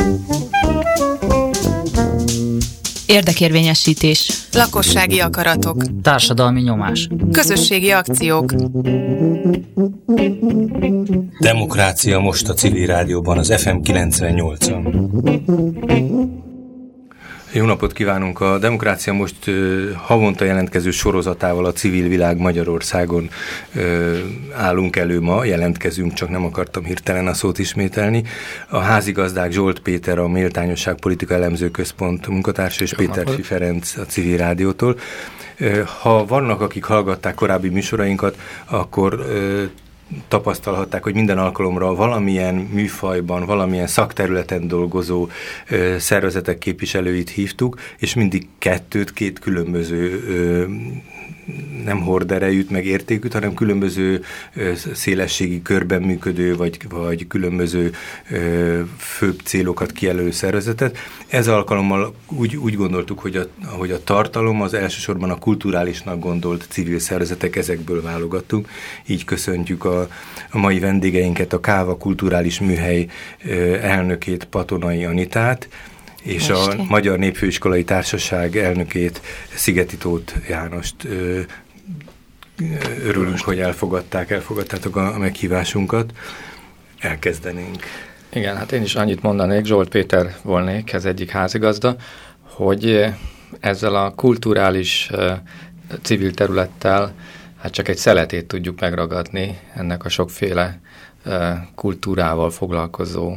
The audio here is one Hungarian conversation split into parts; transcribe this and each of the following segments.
Érdekérvényesítés. Lakossági akaratok. Társadalmi nyomás. Közösségi akciók. Demokrácia most a Civil Rádióban, az FM 98-on. Jó napot kívánunk! A Demokrácia most havonta jelentkező sorozatával a Civil Világ Magyarországon állunk elő ma, jelentkezünk, csak nem akartam hirtelen a szót ismételni. A házigazdák Zsolt Péter, a Méltányosság Politika Elemző Központ munkatársa, és Péterfi Ferenc a Civil Rádiótól. Ha vannak, akik hallgatták korábbi műsorainkat, akkor tapasztalhatták, hogy minden alkalomra valamilyen műfajban, valamilyen szakterületen dolgozó szervezetek képviselőit hívtuk, és mindig két különböző nem horderejűt, meg értékűt, hanem különböző szélességi körben működő, vagy különböző főbb célokat kijelölő szervezetet. Ez alkalommal úgy gondoltuk, hogy a tartalom az elsősorban a kulturálisnak gondolt civil szervezetek, ezekből válogattunk. Így köszöntjük a mai vendégeinket, a Káva Kulturális Műhely elnökét, Patonai Anitát, és a Magyar Népfőiskolai Társaság elnökét, Szigeti Tóth Jánost. Örülünk, hogy elfogadtátok a meghívásunkat. Elkezdenénk. Igen, hát én is annyit mondanék, Zsolt Péter volnék, ez egyik házigazda, hogy ezzel a kulturális civil területtel hát csak egy szeletét tudjuk megragadni ennek a sokféle kultúrával foglalkozó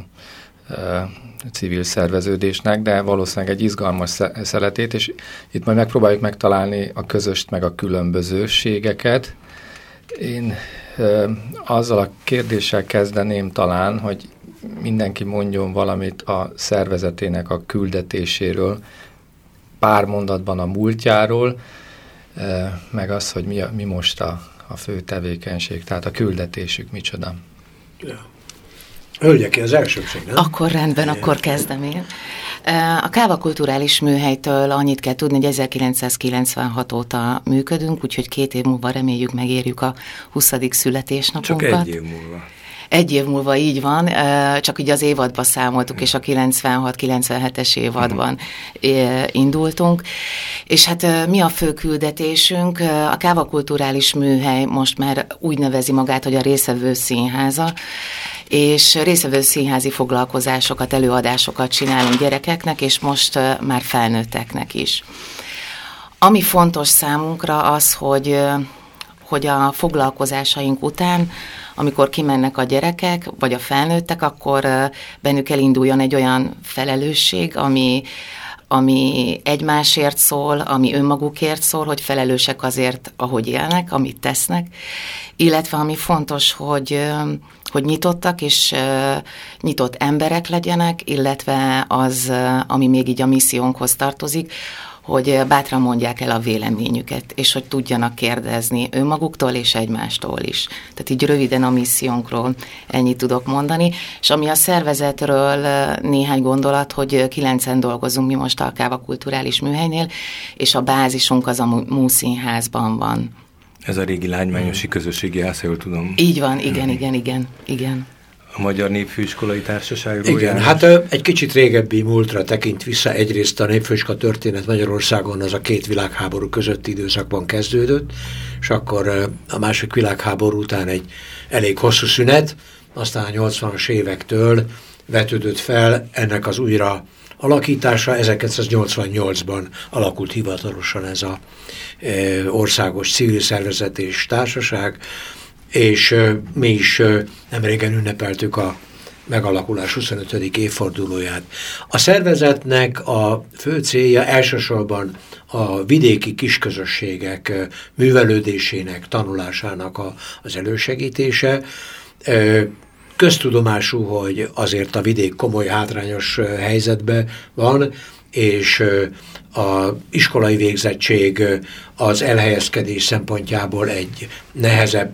civil szerveződésnek, de valószínűleg egy izgalmas szeletét, és itt majd megpróbáljuk megtalálni a közöst, meg a különbözőségeket. Én azzal a kérdéssel kezdeném talán, hogy mindenki mondjon valamit a szervezetének a küldetéséről, pár mondatban a múltjáról, meg az, hogy mi most a fő tevékenység, tehát a küldetésük micsoda. Ja. Hölgyeké az elsőség, nem? Akkor rendben, akkor kezdem én. A Káva Kulturális Műhelytől annyit kell tudni, hogy 1996 óta működünk, úgyhogy 2 év múlva reméljük megérjük a 20. születésnapunkat. Csak 1 év múlva. 1 év múlva így van, csak így az évadba számoltuk, és a 96-97-es évadban indultunk. És hát mi a fő küldetésünk? A Káva Kulturális Műhely most már úgy nevezi magát, hogy a Részvevő Színháza, és részvevő színházi foglalkozásokat, előadásokat csinálunk gyerekeknek, és most már felnőtteknek is. Ami fontos számunkra az, hogy a foglalkozásaink után, amikor kimennek a gyerekek, vagy a felnőttek, akkor bennük elinduljon egy olyan felelősség, ami egymásért szól, ami önmagukért szól, hogy felelősek azért, ahogy élnek, amit tesznek, illetve ami fontos, hogy nyitottak és nyitott emberek legyenek, illetve az, ami még így a missziónkhoz tartozik, hogy bátran mondják el a véleményüket, és hogy tudjanak kérdezni önmaguktól és egymástól is. Tehát így röviden a missziónkról ennyit tudok mondani, és ami a szervezetről néhány gondolat, hogy 9-en dolgozunk mi most a Káva Kulturális Műhelynél, és a bázisunk az a Múszínházban van. Ez a régi Lágymányosi Közösségi Ház, jól tudom. Így van, igen. A Magyar Népfőiskolai Társaságról. Igen, hát egy kicsit régebbi múltra tekint vissza. Egyrészt a népfőiskola történet Magyarországon az a 2 világháború közötti időszakban kezdődött, és akkor a második világháború után egy elég hosszú szünet, aztán a 80-as évektől vetődött fel ennek az újra alakítása. 1988-ban alakult hivatalosan ez a országos civil szervezet és társaság, és mi is nemrégen ünnepeltük a megalakulás 25. évfordulóját. A szervezetnek a fő célja elsősorban a vidéki kisközösségek művelődésének, tanulásának az elősegítése. Köztudomású, hogy azért a vidék komoly hátrányos helyzetben van, és az iskolai végzettség az elhelyezkedés szempontjából egy nehezebb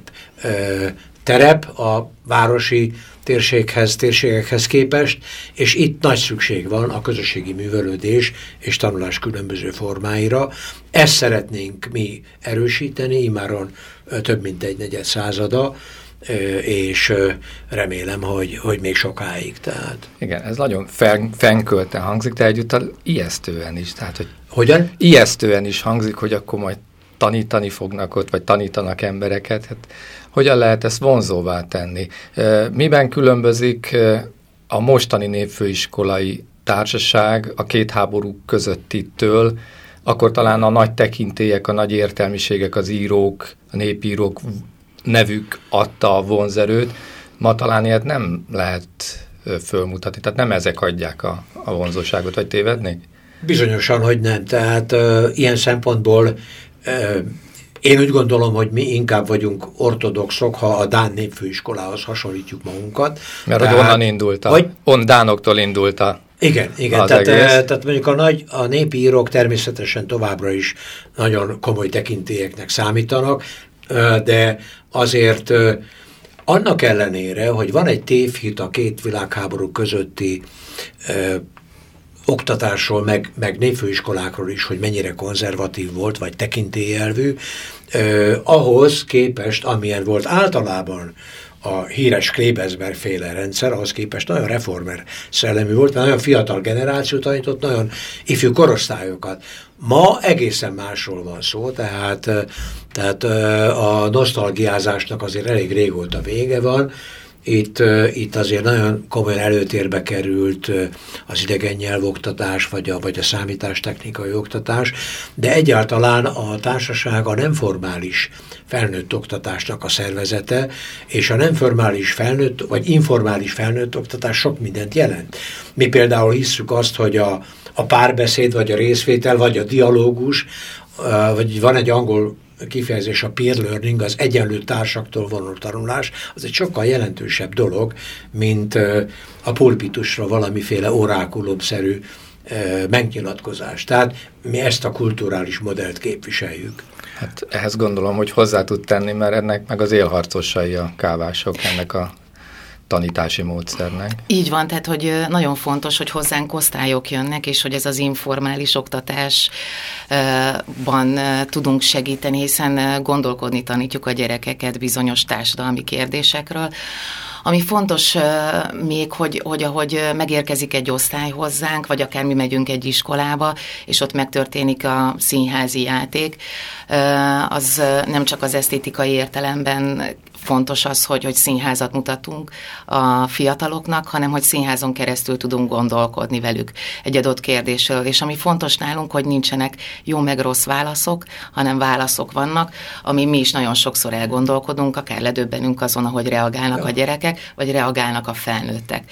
terep a városi térségekhez képest, és itt nagy szükség van a közösségi művelődés és tanulás különböző formáira. Ezt szeretnénk mi erősíteni, immáron több mint egy negyed százada, és remélem, hogy még sokáig. Tehát. Igen, ez nagyon fenkölten hangzik, de egyúttal ijesztően is. Tehát, hogy hogyan? Ijesztően is hangzik, hogy akkor majd tanítani fognak ott, vagy tanítanak embereket. Hát, hogyan lehet ezt vonzóvá tenni? Miben különbözik a mostani népfőiskolai társaság a két háború közöttitől, akkor talán a nagy tekintélyek, a nagy értelmiségek, az írók, a népírók nevük adta a vonzerőt, ma talán ilyet nem lehet fölmutatni, tehát nem ezek adják a vonzóságot, vagy tévednék? Bizonyosan, hogy nem. Tehát ilyen szempontból én úgy gondolom, hogy mi inkább vagyunk ortodoxok, ha a dán népfőiskolához hasonlítjuk magunkat. Mert tehát, onnan indult, dánoktól indult a igen, tehát mondjuk a népi írók természetesen továbbra is nagyon komoly tekintélyeknek számítanak, de azért annak ellenére, hogy van egy tévhit a két világháború közötti oktatásról, meg népfőiskolákról is, hogy mennyire konzervatív volt, vagy tekintélyelvű, ahhoz képest, amilyen volt általában a híres Klebesberg-féle rendszer, ahhoz képest nagyon reformer szellemű volt, mert nagyon fiatal generáció tanított, nagyon ifjú korosztályokat. Ma egészen másról van szó, tehát a nosztalgiázásnak azért elég régóta vége van. Itt azért nagyon komolyan előtérbe került az idegen nyelvoktatás, vagy a számítástechnikai oktatás, de egyáltalán a társaság a nem formális felnőtt oktatásnak a szervezete, és a nem formális felnőtt, vagy informális felnőtt oktatás sok mindent jelent. Mi például hisszük azt, hogy a párbeszéd, vagy a részvétel, vagy a dialógus, vagy van egy angol kifejezés, a peer learning, az egyenlő társaktól vonuló tanulás, az egy sokkal jelentősebb dolog, mint a pulpitusra valamiféle orákulumszerű megnyilatkozás. Tehát mi ezt a kulturális modellt képviseljük. Hát ehhez gondolom, hogy hozzá tud tenni, mert ennek meg az élharcosai a kávások, ennek a tanítási módszernek. Így van, tehát hogy nagyon fontos, hogy hozzánk osztályok jönnek, és hogy ez az informális oktatásban tudunk segíteni, hiszen gondolkodni tanítjuk a gyerekeket bizonyos társadalmi kérdésekről. Ami fontos még, hogy ahogy megérkezik egy osztály hozzánk, vagy akár mi megyünk egy iskolába, és ott megtörténik a színházi játék, az nem csak az esztétikai értelemben fontos az, hogy színházat mutatunk a fiataloknak, hanem hogy színházon keresztül tudunk gondolkodni velük egy adott kérdésről. És ami fontos nálunk, hogy nincsenek jó meg rossz válaszok, hanem válaszok vannak, ami mi is nagyon sokszor elgondolkodunk, akár ledöbbenünk azon, ahogy reagálnak a gyerekek, vagy reagálnak a felnőttek.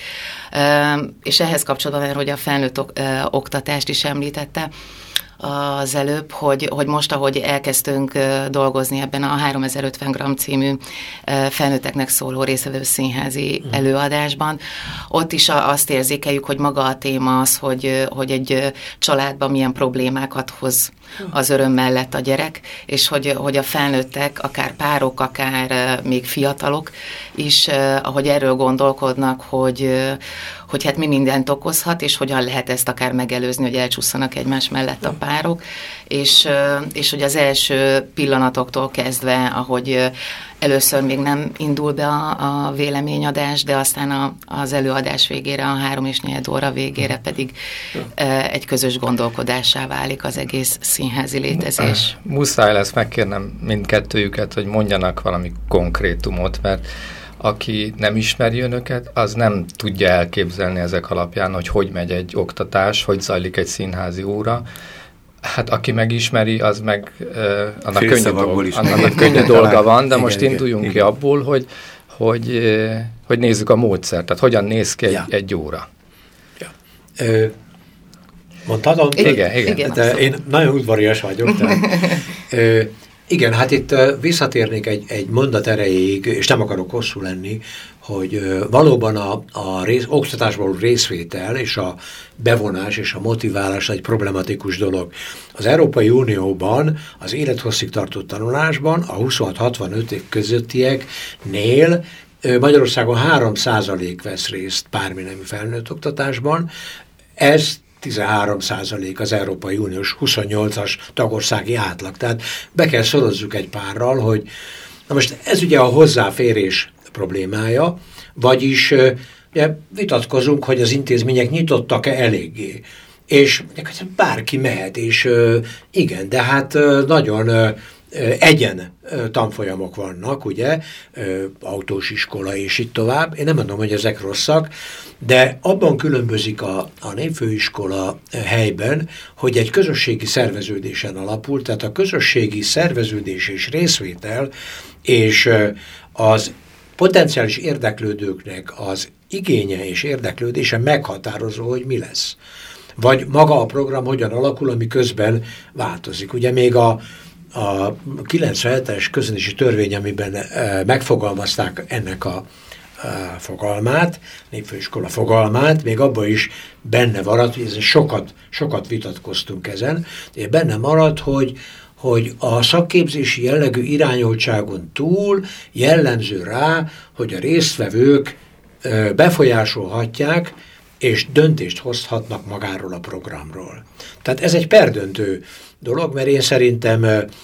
És ehhez kapcsolatban, hogy a felnőtt oktatást is említette az előbb, hogy most, ahogy elkezdtünk dolgozni ebben a 3050 g című felnőtteknek szóló részvevő színházi előadásban, ott is azt érzékeljük, hogy maga a téma az, hogy egy családban milyen problémákat hoz az öröm mellett a gyerek, és hogy a felnőttek, akár párok, akár még fiatalok is, ahogy erről gondolkodnak, hogy hát mi mindent okozhat, és hogyan lehet ezt akár megelőzni, hogy elcsúszanak egymás mellett a párok, és hogy az első pillanatoktól kezdve, ahogy először még nem indul be a véleményadás, de aztán az előadás végére, a 3,4 óra végére pedig egy közös gondolkodássá válik az egész színházi létezés. Muszáj lesz megkérnem mindkettőjüket, hogy mondjanak valami konkrétumot, mert aki nem ismeri önöket, az nem tudja elképzelni ezek alapján, hogy megy egy oktatás, hogy zajlik egy színházi óra. Hát aki megismeri, az meg annak könnyű dolga van, de most induljunk ki abból, hogy nézzük a módszert, tehát hogyan néz ki egy óra. Ja. Mondhatom? Igen. De én nagyon udvarias vagyok. Igen, hát itt visszatérnék egy mondat erejéig, és nem akarok hosszú lenni, hogy valóban a oktatásból részvétel és a bevonás és a motiválás egy problematikus dolog. Az Európai Unióban az élethosszig tartó tanulásban a 26-65 év közöttieknél Magyarországon 3% vesz részt bárminemű felnőtt oktatásban. Ez 13% az Európai Uniós 28-as tagországi átlag. Tehát be kell szorozzuk egy párral, hogy na most ez ugye a hozzáférés problémája, vagyis vitatkozunk, hogy az intézmények nyitottak-e eléggé. És bárki mehet, és igen, de hát nagyon egyen tanfolyamok vannak, ugye, autós iskola és így tovább. Én nem mondom, hogy ezek rosszak, de abban különbözik a népfőiskola helyben, hogy egy közösségi szerveződésen alapul, tehát a közösségi szerveződés és részvétel, és az potenciális érdeklődőknek az igénye és érdeklődése meghatározó, hogy mi lesz. Vagy maga a program hogyan alakul, ami közben változik. Ugye még a 97-es közönési törvény, amiben megfogalmazták ennek a fogalmát, népfőiskola fogalmát, még abban is benne maradt, hogy ezen sokat vitatkoztunk ezen, és benne maradt, hogy a szakképzési jellegű irányoltságon túl jellemző rá, hogy a résztvevők befolyásolhatják és döntést hozhatnak magáról a programról. Tehát ez egy perdöntő dolog, mert én szerintem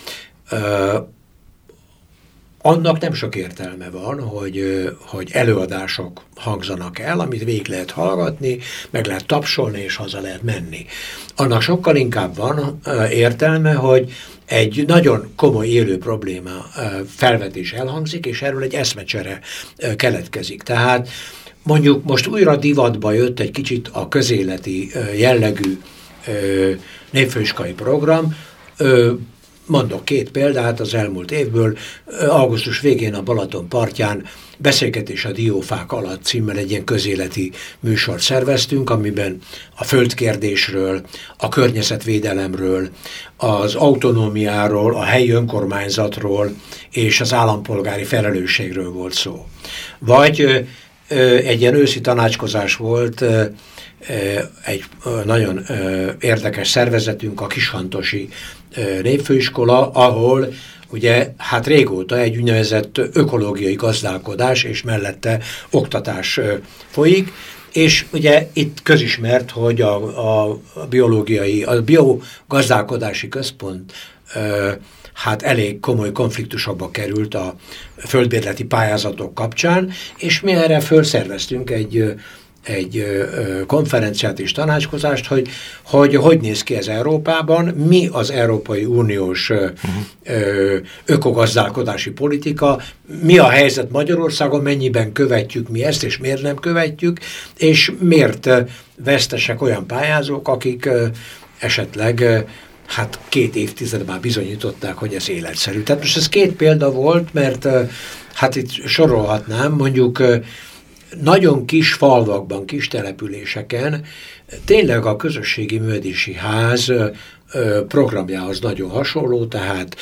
annak nem sok értelme van, hogy előadások hangzanak el, amit végig lehet hallgatni, meg lehet tapsolni, és haza lehet menni. Annak sokkal inkább van értelme, hogy egy nagyon komoly élő probléma felvetés elhangzik, és erről egy eszmecsere keletkezik. Tehát mondjuk most újra divatba jött egy kicsit a közéleti jellegű népfőiskolai program. Mondok két példát az elmúlt évből. Augusztus végén a Balaton partján Beszélgetés a diófák alatt címmel egy ilyen közéleti műsort szerveztünk, amiben a földkérdésről, a környezetvédelemről, az autonómiáról, a helyi önkormányzatról és az állampolgári felelősségről volt szó. Vagy egy ilyen őszi tanácskozás volt, egy nagyon érdekes szervezetünk, a Kishantosi Népfőiskola, ahol ugye hát régóta egy úgynevezett ökológiai gazdálkodás és mellette oktatás folyik, és ugye itt közismert, hogy a biogazdálkodási központ hát elég komoly konfliktusokba került a földbérleti pályázatok kapcsán, és mi erre felszerveztünk egy konferenciát és tanácskozást, hogy néz ki ez Európában, mi az Európai Uniós ökogazdálkodási politika, mi a helyzet Magyarországon, mennyiben követjük mi ezt, és miért nem követjük, és miért vesztesek olyan pályázók, akik esetleg hát 2 évtized már bizonyították, hogy ez életszerű. Tehát most ez 2 példa volt, mert hát itt sorolhatnám, mondjuk nagyon kis falvakban, kis településeken tényleg a közösségi művelési ház programjához nagyon hasonló, tehát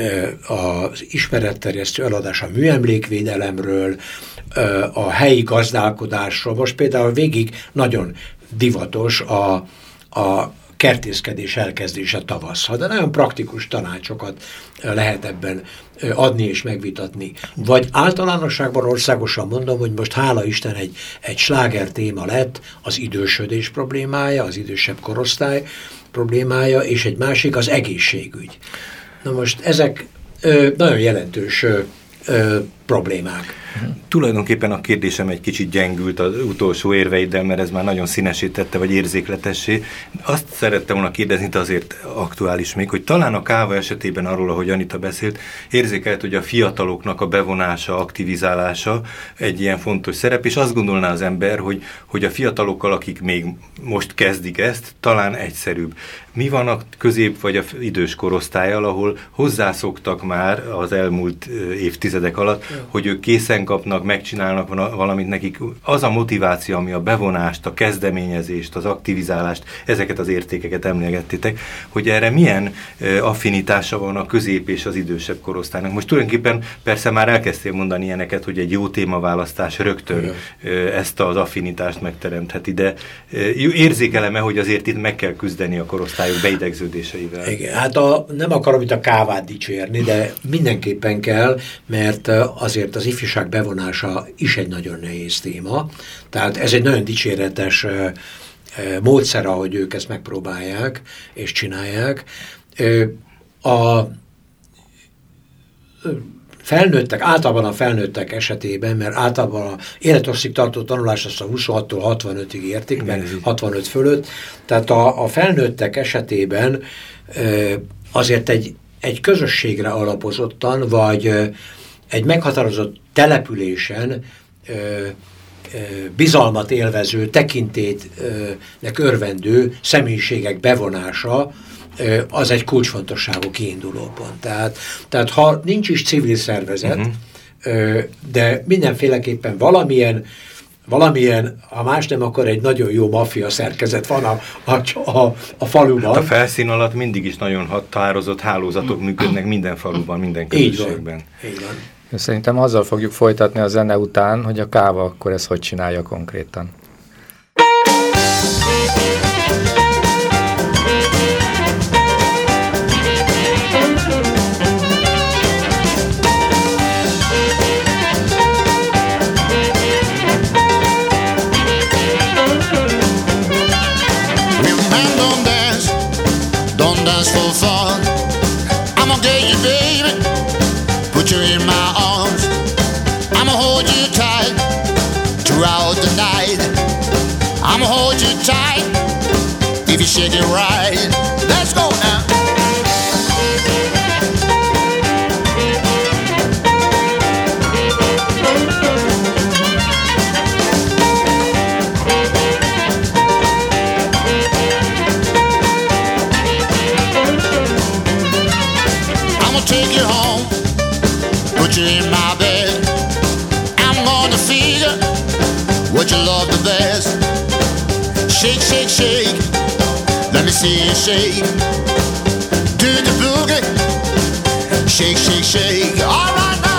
az ismeretterjesztő eladás a műemlékvédelemről, a helyi gazdálkodásról. Most például végig nagyon divatos a kertészkedés elkezdése tavasszal, de nagyon praktikus tanácsokat lehet ebben adni és megvitatni. Vagy általánosságban országosan mondom, hogy most hála Isten egy sláger téma lett az idősödés problémája, az idősebb korosztály problémája, és egy másik az egészségügy. Na most ezek nagyon jelentős problémák. Tulajdonképpen a kérdésem egy kicsit gyengült az utolsó érveiddel, mert ez már nagyon színesítette, vagy érzékletessé. Azt szerettem volna kérdezni, de azért aktuális még, hogy talán a káva esetében arról, ahogy Anita beszélt, érzékelt, hogy a fiataloknak a bevonása, aktivizálása egy ilyen fontos szerep, és azt gondolná az ember, hogy a fiatalokkal, akik még most kezdik ezt, talán egyszerűbb. Mi van a közép vagy a idős korosztállyal, ahol hozzászoktak már az elmúlt évtizedek alatt, hogy ők készen kapnak, megcsinálnak valamit nekik. Az a motiváció, ami a bevonást, a kezdeményezést, az aktivizálást, ezeket az értékeket emlegettétek, hogy erre milyen affinitása van a közép és az idősebb korosztálynak. Most tulajdonképpen persze már elkezdtél mondani ilyeneket, hogy egy jó témaválasztás rögtön ezt az affinitást megteremtheti, de érzékelem-e, hogy azért itt meg kell küzdeni a korosztályok beidegződéseivel? Igen, hát nem akarom itt a kávát dicsérni, de mindenképpen kell, mert azért az ifjúság bevonása is egy nagyon nehéz téma. Tehát ez egy nagyon dicséretes módszer, ahogy ők ezt megpróbálják és csinálják. felnőttek, általában a felnőttek esetében, mert általában a élethosszig tartó tanulás azt a 26-tól 65-ig értik, meg 65 fölött, tehát a felnőttek esetében azért egy közösségre alapozottan, vagy egy meghatározott településen bizalmat élvező, tekintélynek örvendő személyiségek bevonása az egy kulcsfontosságú kiindulópont. Tehát ha nincs is civil szervezet, de mindenféleképpen valamilyen, ha más nem, akkor egy nagyon jó maffia szerkezet van a faluban. Hát a felszín alatt mindig is nagyon határozott hálózatok működnek minden faluban, minden közösségben. Így van. Szerintem azzal fogjuk folytatni a zene után, hogy a káva akkor ezt hogy csinálja konkrétan. Don't dance for fun. I'm gonna get you, baby. Put you in my arms. I'ma hold you tight throughout the night. I'ma hold you tight if you shake it right. Let's go now. Take you home, put you in my bed. I'm gonna figure what you love the best. Shake, shake, shake, let me see you shake. Do the boogie, shake, shake, shake. All right now.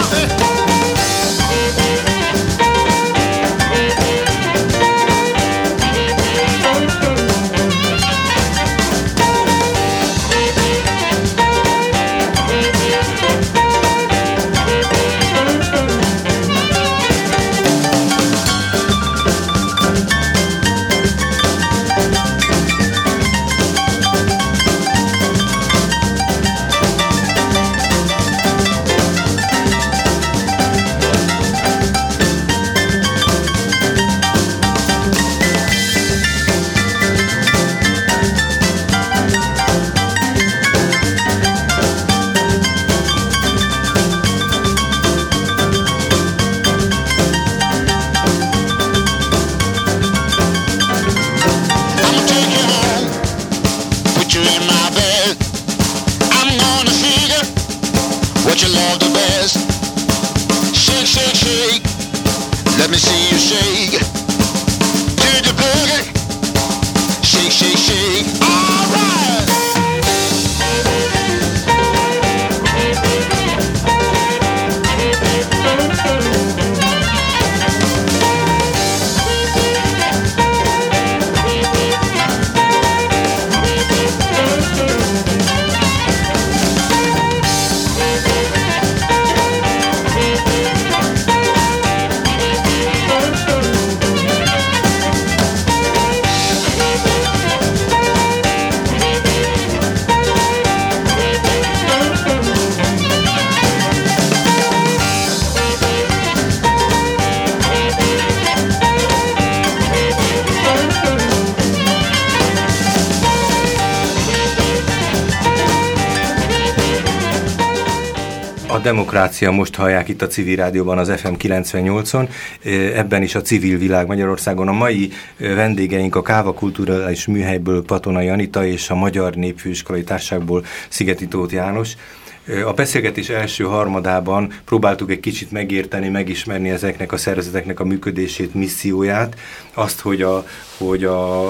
Demokrácia most hallják itt a Civil Rádióban, az FM 98-on, ebben is a Civil Világ Magyarországon. A mai vendégeink a Káva Kulturális Műhelyből Patonai Anita és a Magyar Népfőiskolai Társaságból Szigeti Tóth János. A beszélgetés első harmadában próbáltuk egy kicsit megérteni, megismerni ezeknek a szervezeteknek a működését, misszióját, azt, hogy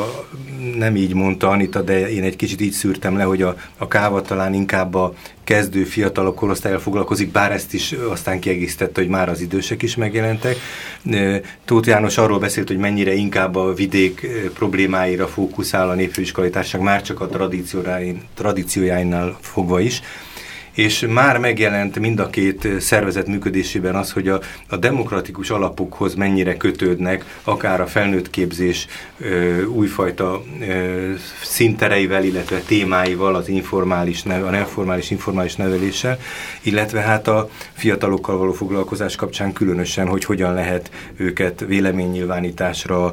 nem így mondta Anita, de én egy kicsit így szűrtem le, hogy a káva talán inkább a kezdő fiatalok korosztályal foglalkozik, bár ezt is aztán kiegészítette, hogy már az idősek is megjelentek. Tóth János arról beszélt, hogy mennyire inkább a vidék problémáira fókuszál a Népfőiskolai Társaság, már csak a tradíciójáinál fogva is. és már megjelent mind a két szervezet működésében az, hogy a demokratikus alapokhoz mennyire kötődnek, akár a felnőttképzés újfajta színtereivel, illetve témáival, az a neformális, informális neveléssel, illetve hát a fiatalokkal való foglalkozás kapcsán különösen, hogy hogyan lehet őket véleménynyilvánításra,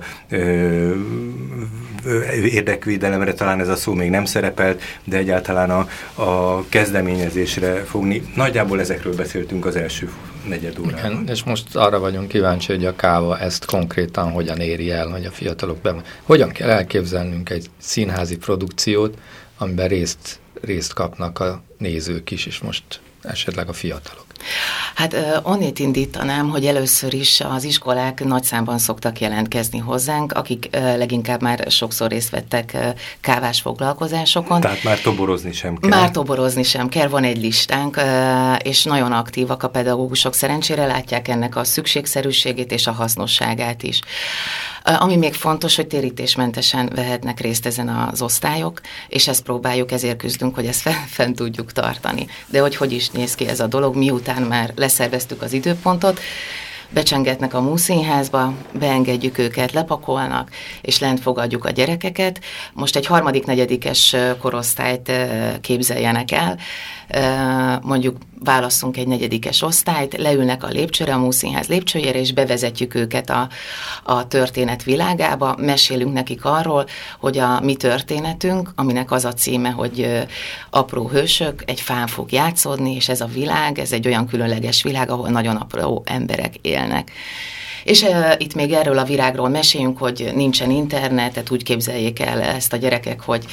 érdekvédelemre, talán ez a szó még nem szerepelt, de egyáltalán a kezdeményezésre fogni. Nagyjából ezekről beszéltünk az első negyed órában. Igen, és most arra vagyunk kíváncsi, hogy a káva ezt konkrétan hogyan éri el, hogy a fiatalok hogyan kell elképzelnünk egy színházi produkciót, amiben részt kapnak a nézők is, és most esetleg a fiatalok. Hát onnét indítanám, hogy először is az iskolák nagy számban szoktak jelentkezni hozzánk, akik leginkább már sokszor részt vettek kávás foglalkozásokon. Tehát már toborozni sem kell. Már toborozni sem kell, van egy listánk, és nagyon aktívak a pedagógusok, szerencsére látják ennek a szükségszerűségét és a hasznosságát is. Ami még fontos, hogy térítésmentesen vehetnek részt ezen az osztályok, és ezt próbáljuk, ezért küzdünk, hogy ezt fent tudjuk tartani. De hogy is néz ki ez a dolog, miután már leszerveztük az időpontot, becsengetnek a Múszínházba, beengedjük őket, lepakolnak, és lent fogadjuk a gyerekeket. Most egy 3.-4. korosztályt képzeljenek el, mondjuk válasszunk egy 4. osztályt, leülnek a lépcsőre, a Múszínház lépcsőjére, és bevezetjük őket a történet világába, mesélünk nekik arról, hogy a mi történetünk, aminek az a címe, hogy apró hősök, egy fán fog játszódni, és ez a világ, ez egy olyan különleges világ, ahol nagyon apró emberek élnek. És itt még erről a virágról meséljünk, hogy nincsen internet, tehát úgy képzeljék el ezt a gyerekek, hogy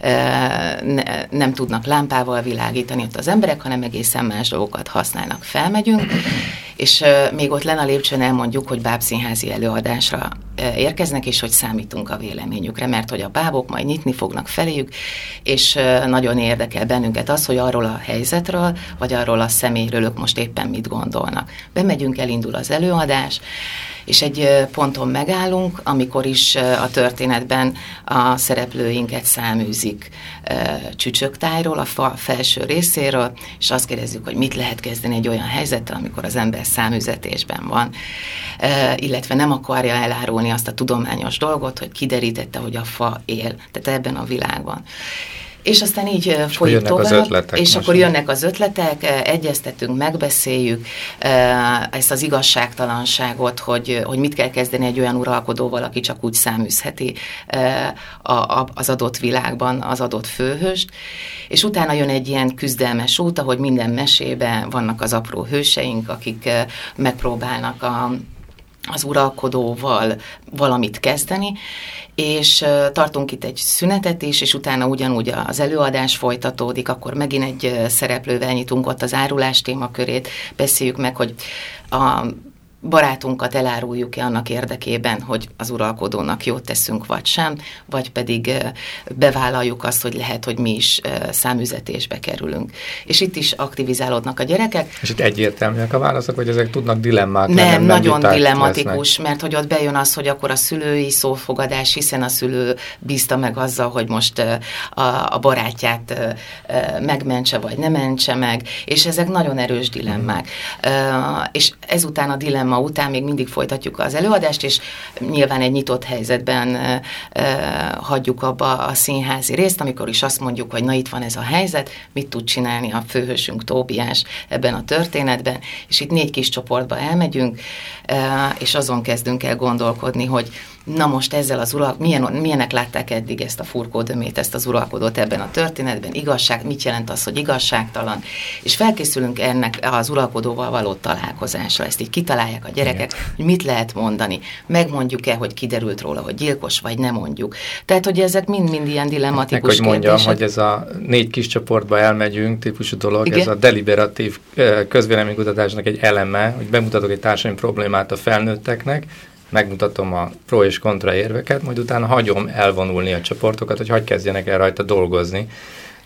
nem tudnak lámpával világítani ott az emberek, hanem egészen más dolgokat használnak. Felmegyünk, és még ott len a lépcsőn elmondjuk, hogy bábszínházi előadásra érkeznek, és hogy számítunk a véleményükre, mert hogy a bábok majd nyitni fognak feléjük, és nagyon érdekel bennünket az, hogy arról a helyzetről, vagy arról a személyről ők most éppen mit gondolnak. Bemegyünk, elindul az előadás, és egy ponton megállunk, amikor is a történetben a szereplőinket száműzik Csücsöktájról, a fa felső részéről, és azt kérdezzük, hogy mit lehet kezdeni egy olyan helyzettel, amikor az ember száműzetésben van, illetve nem akarja elárulni azt a tudományos dolgot, hogy kiderítette, hogy a fa él, tehát ebben a világban. És aztán így folyik tovább, és akkor jönnek az ötletek, egyeztetünk, megbeszéljük ezt az igazságtalanságot, hogy mit kell kezdeni egy olyan uralkodóval, aki csak úgy száműzheti az adott világban az adott főhőst, és utána jön egy ilyen küzdelmes út, ahogy minden mesében vannak az apró hőseink, akik megpróbálnak az uralkodóval valamit kezdeni, és tartunk itt egy szünetet is, és utána ugyanúgy az előadás folytatódik, akkor megint egy szereplővel nyitunk ott az árulás témakörét, beszéljük meg, hogy a barátunkat eláruljuk-e annak érdekében, hogy az uralkodónak jót teszünk, vagy sem, vagy pedig bevállaljuk azt, hogy lehet, hogy mi is száműzetésbe kerülünk. És itt is aktivizálódnak a gyerekek. És itt egyértelműek a válaszok, hogy ezek tudnak dilemmák lenni? Nem, nagyon dilemmatikus, lesznek. Mert hogy ott bejön az, hogy akkor a szülői szófogadás, hiszen a szülő bízta meg azzal, hogy most a barátját megmentse, vagy ne mentse meg, és ezek nagyon erős dilemmák. És ezután a dilemma után még mindig folytatjuk az előadást, és nyilván egy nyitott helyzetben hagyjuk abba a színházi részt, amikor is azt mondjuk, hogy na itt van ez a helyzet, mit tud csinálni a főhősünk Tóbiás ebben a történetben, és itt 4 kis csoportba elmegyünk, és azon kezdünk el gondolkodni, hogy na most ezzel az milyenek látták eddig ezt a furkódömét, ezt az uralkodót ebben a történetben, igazság, mit jelent az, hogy igazságtalan, és felkészülünk ennek az uralkodóval való találkozásra, ezt így kitalálják a gyerekek, igen, hogy mit lehet mondani, megmondjuk-e, hogy kiderült róla, hogy gyilkos, vagy nem mondjuk. Tehát, hogy ezek mind-mind ilyen dilemmatikus kérdések. Hogy mondjam, hogy ez a 4 kis csoportba elmegyünk típusú dolog, igen, ez a deliberatív közvéleménykutatásnak egy eleme, hogy bemutatok egy társadalmi problémát a felnőtteknek, megmutatom a pro és kontra érveket, majd utána hagyom elvonulni a csoportokat, hogy hagyj kezdjenek el rajta dolgozni.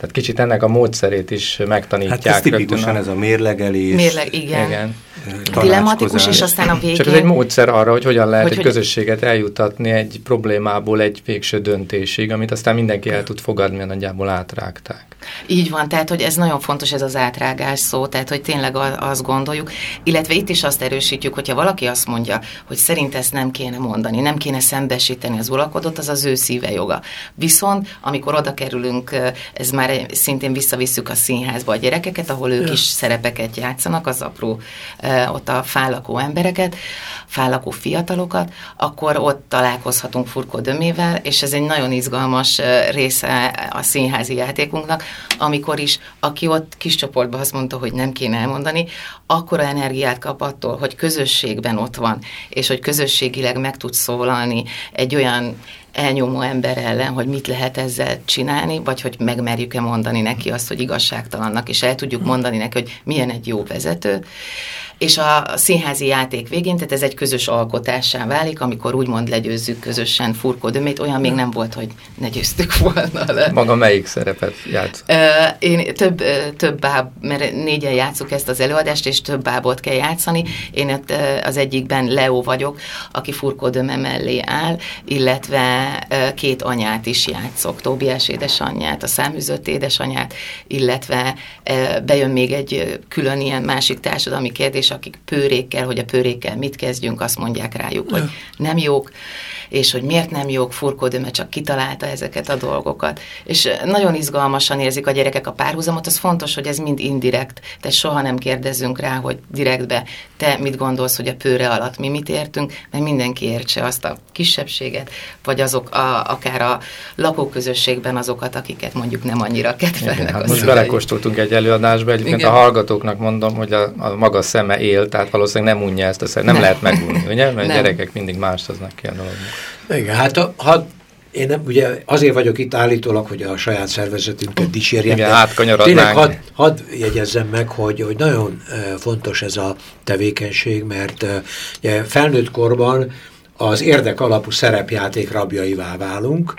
Tehát kicsit ennek a módszerét is megtanítják. Hát ez tipikusan ez a mérlegelés. Igen. Dilematikus, és aztán a végén... Csak ez egy módszer arra, hogy hogyan lehet egy közösséget eljutatni egy problémából egy végső döntésig, amit aztán mindenki el tud fogadni, mert nagyjából átrágták. Így van, tehát hogy ez nagyon fontos, ez az átrágás szó, tehát hogy tényleg azt gondoljuk, illetve itt is azt erősítjük, hogyha valaki azt mondja, hogy szerint ezt nem kéne mondani, nem kéne szembesíteni az uralkodót, az az ő szíve joga. Viszont amikor oda kerülünk, ez már szintén visszavisszük a színházba a gyerekeket, ahol ők is szerepeket játszanak, az apró, ott a fállakó embereket, fállakó fiatalokat, akkor ott találkozhatunk Furkó Dömével, és ez egy nagyon izgalmas része a színházi játékunknak, amikor is, aki ott kis csoportban azt mondta, hogy nem kéne elmondani, akkora energiát kap attól, hogy közösségben ott van, és hogy közösségileg meg tud szólalni egy olyan elnyomó ember ellen, hogy mit lehet ezzel csinálni, vagy hogy megmerjük-e mondani neki azt, hogy igazságtalannak, és el tudjuk mondani neki, hogy milyen egy jó vezető. És a színházi játék végén, tehát ez egy közös alkotássá válik, amikor úgymond legyőzzük közösen Furkó Dömét, olyan még nem volt, hogy ne győztük volna le. Maga melyik szerepet játsz? Én több báb, mert 4-en játsszuk ezt az előadást, és több bábot kell játszani. Én az egyikben Leo vagyok, aki Furkó Döme mellé áll, illetve 2 anyát is játszok, Tóbiás édesanyját, a száműzött édesanyját, illetve bejön még egy külön ilyen másik társadalmi kérdés, akik pőrékkel, hogy a pőrékkel mit kezdjünk, azt mondják rájuk, hogy nem jók, és hogy miért nem jók, Furkó Döme csak kitalálta ezeket a dolgokat. És nagyon izgalmasan érzik a gyerekek a párhuzamot, az fontos, hogy ez mind indirekt, tehát soha nem kérdezzünk rá, hogy direktbe te mit gondolsz, hogy a pőre alatt mi mit értünk, mert mindenki értse azt a kisebbséget, vagy azok akár a lakóközösségben azokat, akiket mondjuk nem annyira kedvelnek. Hát most belekóstoltunk egy előadásba, egyébként a hallgatóknak mondom, hogy a maga szeme él, tehát valószínűleg nem unja ezt a szemet, nem lehet megunni, ugye? Mert gyerekek mindig más hoznak ki a dolognak. Igen, hát én nem, ugye azért vagyok itt állítólag, hogy a saját szervezetünket dicsérjem. Igen, átkanyarodnánk. Tényleg hadd jegyezzem meg, hogy nagyon fontos ez a tevékenység, mert ugye, felnőtt korban az érdek alapú szerepjáték rabjaivá válunk,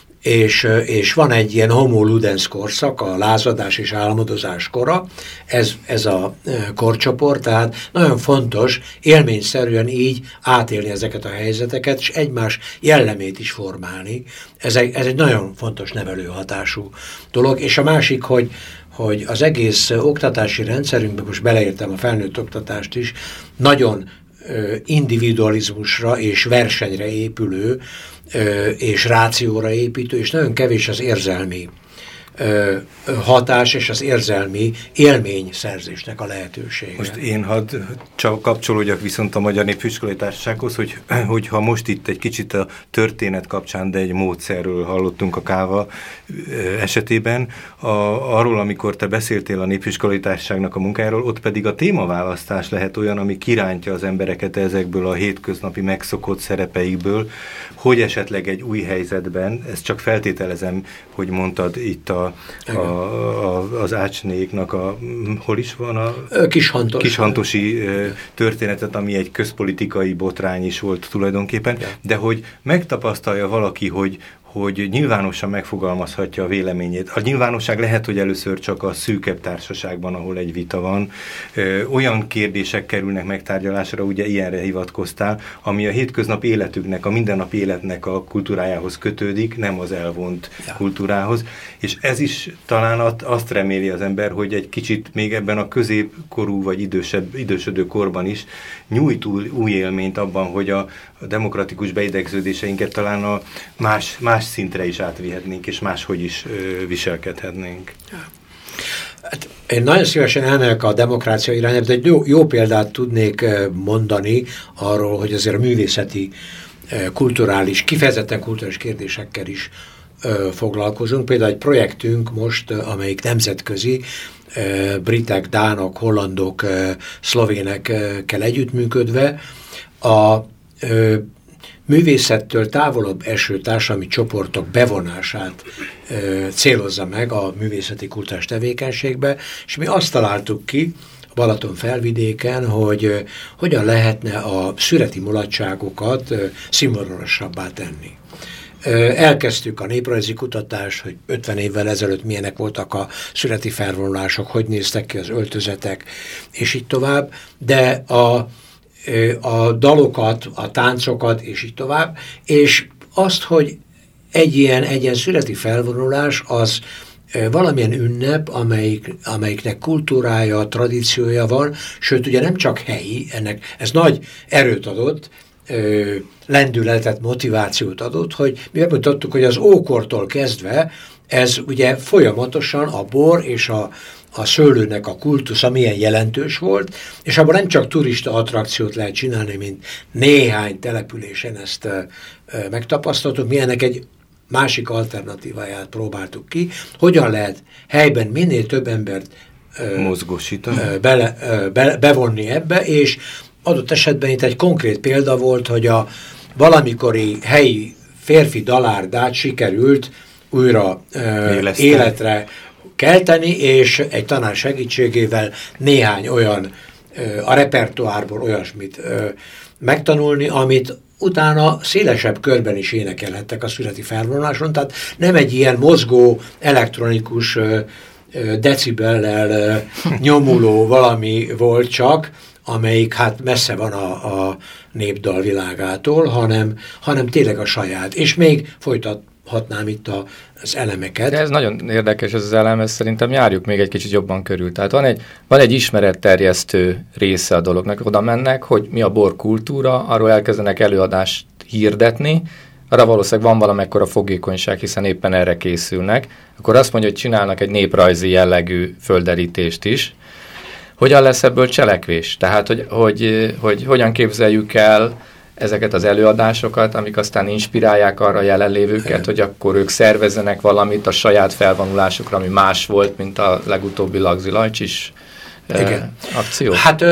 és van egy ilyen homo ludens korszak, a lázadás és álmodozás kora, ez a korcsoport, tehát nagyon fontos élményszerűen így átélni ezeket a helyzeteket, és egymás jellemét is formálni. Ez egy nagyon fontos nevelőhatású dolog, és a másik, hogy az egész oktatási rendszerünkben, most beleértem a felnőtt oktatást is, nagyon individualizmusra és versenyre épülő, és rációra építő, és nagyon kevés az érzelmi hatás és az érzelmi élményszerzésnek a lehetősége. Most én hadd csak kapcsolódjak viszont a Magyar Népfőiskolai Társasághoz, hogyha most itt egy kicsit a történet kapcsán, de egy módszerről hallottunk a Káva esetében, arról, amikor te beszéltél a Népfőiskolai Társaságnak a munkájáról, ott pedig a témaválasztás lehet olyan, ami kirántja az embereket ezekből a hétköznapi megszokott szerepeikből, hogy esetleg egy új helyzetben, ezt csak feltételezem, hogy mondtad itt az Ácsnéknak hol is van a Kishantosi történetet, ami egy közpolitikai botrány is volt tulajdonképpen, de hogy megtapasztalja valaki, hogy nyilvánosan megfogalmazhatja a véleményét. A nyilvánosság lehet, hogy először csak a szűkebb társaságban, ahol egy vita van. Olyan kérdések kerülnek megtárgyalásra, ugye ilyenre hivatkoztál, ami a hétköznap életüknek, a mindennapi életnek a kultúrájához kötődik, nem az elvont kultúrához. És ez is talán azt reméli az ember, hogy egy kicsit még ebben a középkorú vagy idősödő korban is nyújt új élményt abban, hogy a demokratikus beidegződéseinket talán a más szintre is átvihetnénk, és máshogy is viselkedhetnénk. Hát én nagyon szívesen elmegyek a demokrácia irányába, de egy jó példát tudnék mondani arról, hogy azért a művészeti, kifejezetten kulturális kérdésekkel is foglalkozunk. Például egy projektünk most, amelyik nemzetközi, britek, dánok, hollandok, szlovénekkel együttműködve a művészettől távolabb eső társadalmi csoportok bevonását célozza meg a művészeti kultúrás tevékenységbe, és mi azt találtuk ki a Balaton felvidéken, hogy hogyan lehetne a szüreti mulatságokat színvonalasabbá tenni. elkezdtük a néprajzi kutatást, hogy 50 évvel ezelőtt milyenek voltak a születi felvonulások, hogy néztek ki az öltözetek, és így tovább, de a dalokat, a táncokat, és így tovább, és azt, hogy egy ilyen születi felvonulás az valamilyen ünnep, amelyiknek kultúrája, tradíciója van, sőt ugye nem csak helyi, ez nagy erőt adott, lendületet, motivációt adott, hogy mi megmutattuk, hogy az ókortól kezdve ez ugye folyamatosan a bor és a szőlőnek a kultusza milyen jelentős volt, és abban nem csak turista attrakciót lehet csinálni, mint néhány településen ezt megtapasztaltuk, mi ennek egy másik alternatíváját próbáltuk ki, hogyan lehet helyben minél több embert mozgósítani, bevonni ebbe, és adott esetben itt egy konkrét példa volt, hogy a valamikori helyi férfi dalárdát sikerült újra életre kelteni, és egy tanár segítségével néhány olyan a repertoárból olyasmit megtanulni, amit utána szélesebb körben is énekelhettek a születi felvonuláson, tehát nem egy ilyen mozgó, elektronikus decibellel nyomuló valami volt csak, amelyik hát messze van a népdal világától, hanem tényleg a saját. És még folytathatnám itt az elemeket. De ez nagyon érdekes ez az elem, ezt szerintem járjuk még egy kicsit jobban körül. Tehát van egy ismeretterjesztő része a dolognak, oda mennek, hogy mi a bor kultúra, arról elkezdenek előadást hirdetni, arra valószínűleg van valamekkora fogékonyság, hiszen éppen erre készülnek, akkor azt mondja, hogy csinálnak egy néprajzi jellegű földerítést is. Hogyan lesz ebből cselekvés? Tehát, hogy hogyan képzeljük el ezeket az előadásokat, amik aztán inspirálják arra a jelenlévőket, hogy akkor ők szervezzenek valamit a saját felvonulásukra, ami más volt, mint a legutóbbi Lagzi-Lajcsis akció? Hát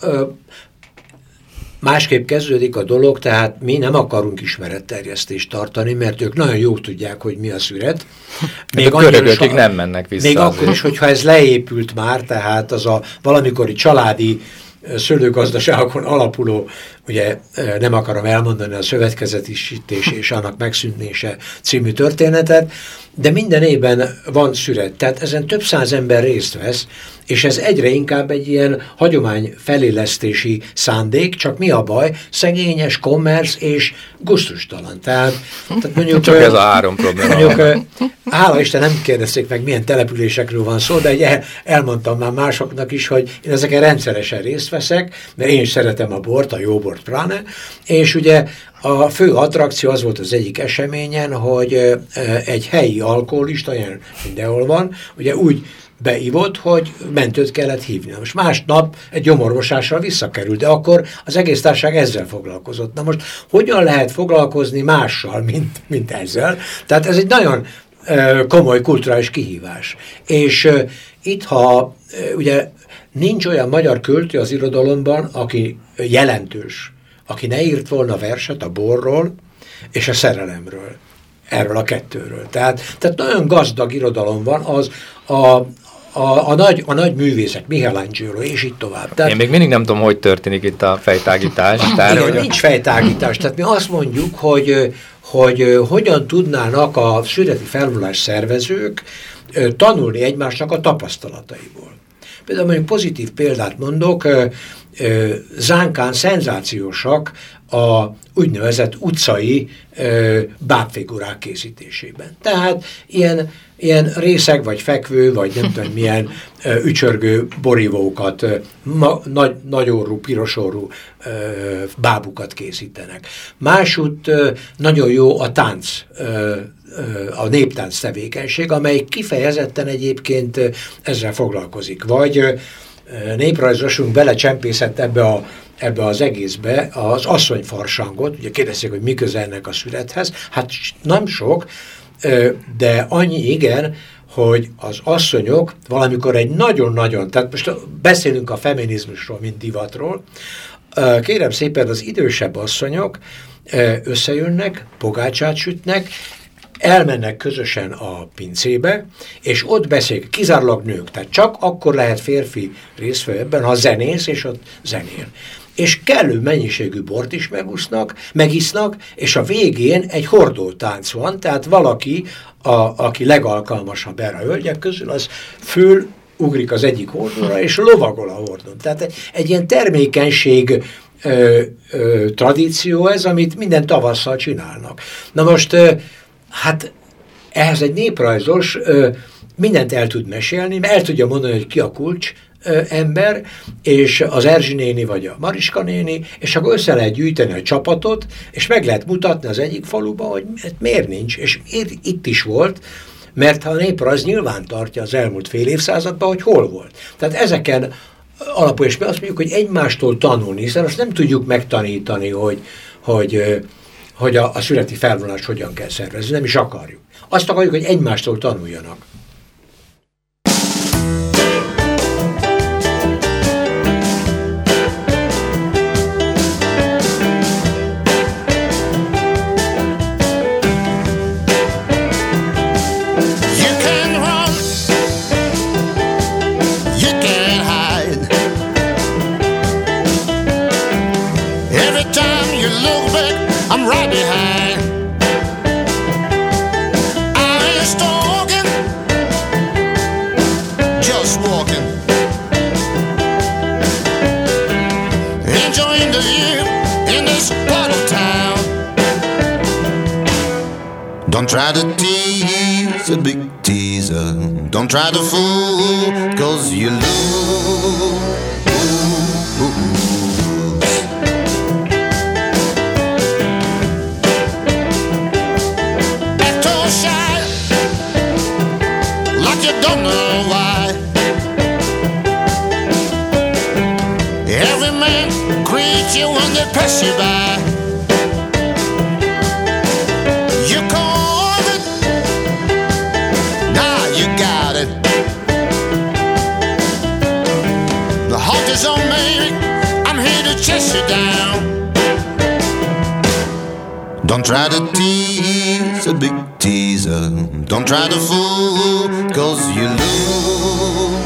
másképp kezdődik a dolog, tehát mi nem akarunk ismeretterjesztést tartani, mert ők nagyon jól tudják, hogy mi a szüret. Még a körögökig nem mennek vissza. Még akkor is, hogyha ez leépült már, tehát az a valamikori családi szőlőgazdaságokon alapuló, ugye nem akarom elmondani a szövetkezetisítés és annak megszűnése című történetet, de minden évben van szüret, tehát ezen több száz ember részt vesz, és ez egyre inkább egy ilyen hagyomány felélesztési szándék, csak mi a baj? Szegényes, kommersz és gusztustalan. Tehát mondjuk, csak ez a három probléma. Mondjuk, hála Isten, nem kérdezték meg, milyen településekről van szó, de elmondtam már másoknak is, hogy én ezeken rendszeresen részt veszek, mert én szeretem a bort, a jó bort pláne, és ugye a fő attrakció az volt az egyik eseményen, hogy egy helyi alkoholista, ilyen mindenhol van, ugye úgy beivott, hogy mentőt kellett hívni. Most másnap egy gyomorvosással visszakerült, de akkor az egész társaság ezzel foglalkozott. Na most hogyan lehet foglalkozni mással, mint ezzel? Tehát ez egy nagyon komoly kulturális kihívás. És itt, ha ugye nincs olyan magyar költő az irodalomban, aki jelentős, aki ne írt volna verset a borról és a szerelemről, erről a kettőről. Tehát nagyon gazdag irodalom van, az a nagy művészek, Michelangelo, és így tovább. Tehát, én még mindig nem tudom, hogy történik itt a fejtágítás. Nincs fejtágítás. Tehát mi azt mondjuk, hogy hogyan tudnának a születi felvonulás szervezők tanulni egymásnak a tapasztalataiból. Például mondjuk pozitív példát mondok, Zánkán szenzációsak a úgynevezett utcai bábfigurák készítésében. Tehát ilyen részeg, vagy fekvő, vagy nem tudom milyen ücsörgő borívókat, nagyorrú, pirosorrú bábukat készítenek. Másút nagyon jó a tánc, a néptánc tevékenység, amely kifejezetten egyébként ezzel foglalkozik. Vagy néprajzosunk belecsempészett ebbe az egészbe az asszonyfarsangot, ugye kérdezik, hogy mi köze ennek a születhez, hát nem sok, de annyi igen, hogy az asszonyok valamikor egy nagyon-nagyon, tehát most beszélünk a feminizmusról, mint divatról, kérem szépen, az idősebb asszonyok összejönnek, pogácsát sütnek, elmennek közösen a pincébe, és ott beszél, kizárólag nők, tehát csak akkor lehet férfi résztvevő ebben, ha zenész, és ott zenél. és kellő mennyiségű bort is megisznak, és a végén egy hordótánc van, tehát valaki, aki legalkalmasabb erre a hölgyek közül, az ugrik az egyik hordóra, és lovagol a hordón. Tehát egy ilyen termékenység tradíció ez, amit minden tavasszal csinálnak. Na most, hát ehhez egy néprajzos mindent el tud mesélni, el tudja mondani, hogy ki a kulcs ember, és az Erzsi néni vagy a Mariska néni, és akkor össze lehet gyűjteni a csapatot, és meg lehet mutatni az egyik faluba, hogy miért nincs, és itt is volt, mert ha a néprajz nyilván tartja az elmúlt fél évszázadban, hogy hol volt. Tehát ezeken alapul, és mi azt mondjuk, hogy egymástól tanulni, hiszen azt nem tudjuk megtanítani, hogy a születi felvonulást hogyan kell szervezni, nem is akarjuk. Azt akarjuk, hogy egymástól tanuljanak. Don't try to tease a big teaser. Don't try to fool, 'cause you lose. Act all shy, like you don't know why. Every man greets you when they pass you by. Don't try to tease a big teaser. Don't try to fool, 'cause you lose.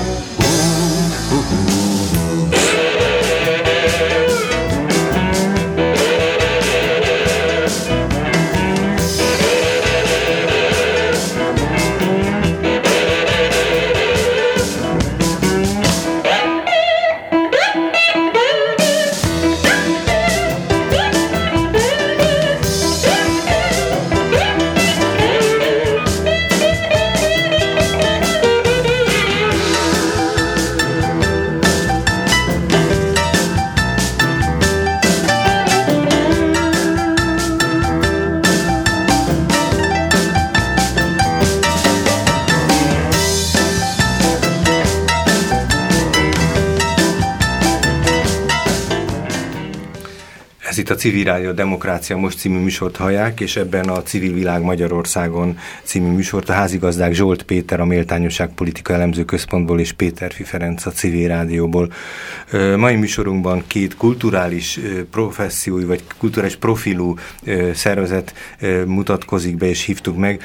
Itt a Civil Rádió Demokrácia Most című műsort hallják, és ebben a Civil Világ Magyarországon című műsort a házigazdák Zsolt Péter a Méltányosság Politika Elemző Központból és Péterfi Ferenc a Civil Rádióból. Mai műsorunkban két kulturális professziói vagy kulturális profilú szervezet mutatkozik be, és hívtuk meg